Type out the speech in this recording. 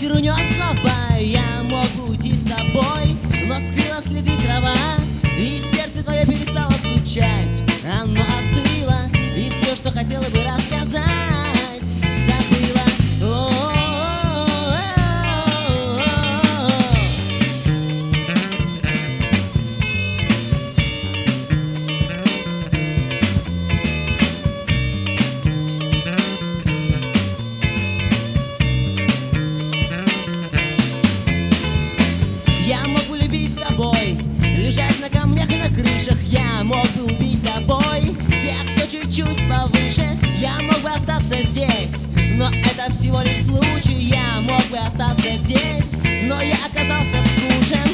Ветер унес слова, я мог бы уйти с тобой, но скрыла следы трава, и сердце твое перестало стучать. Оно остыло, и все, что хотела бы рассказать, забыла. Я мог бы любить с тобой, лежать на камнях и на крышах. Я мог бы убить тобой тех, кто чуть-чуть повыше. Я мог бы остаться здесь, но это всего лишь случай. Я мог бы остаться здесь, но я оказался скучен.